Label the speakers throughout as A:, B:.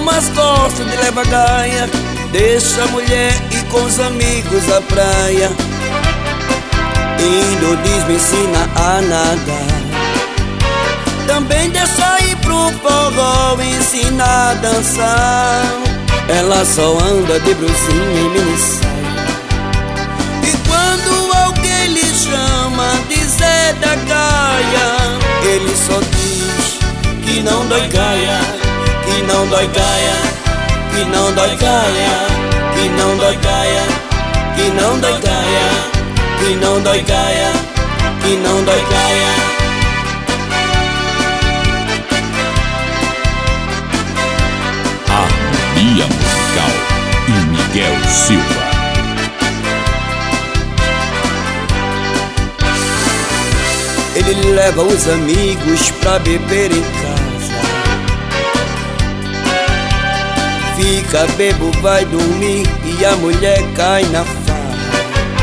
A: mas gosto de levar gaia. Deixa a mulher ir com os amigos à praia. Indo diz me ensina a nadar. Também deixa ir pro forró, ensina a dançar. Ela só anda de brusinha e mini saia. E quando alguém lhe chama de Zé da Gaia, ele só diz que não dói gaia, que não dói gaia, que não dói gaia, que não dói gaia, que não dói gaia, que não dói gaia, que não dói gaia.
B: Harmonia Musical e Miguel Silva.
A: Ele leva os amigos pra beber em casa. Fica bebo, vai dormir e a mulher cai na farra.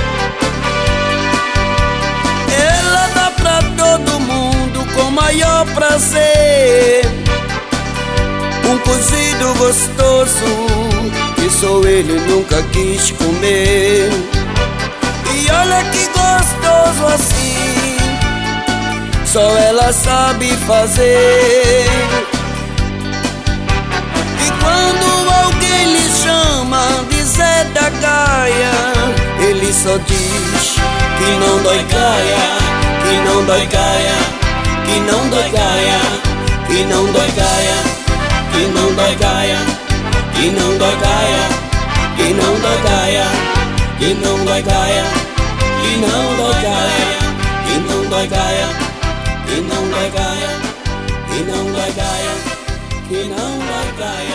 A: Ela dá pra todo mundo com maior prazer um cozido gostoso que só ele nunca quis comer. E olha que gostoso assim, só ela sabe fazer. E quando alguém lhe chama de Zé da Gaia, ele só diz que não dói gaia, que não dói gaia, que não dói gaia, que não dói gaia, que não dói gaia, que não dói gaia, que não dói gaia, que não dói gaia, que não dói gaia, que não dói gaia, que não dói gaia, que não dói gaia, que não dói gaia.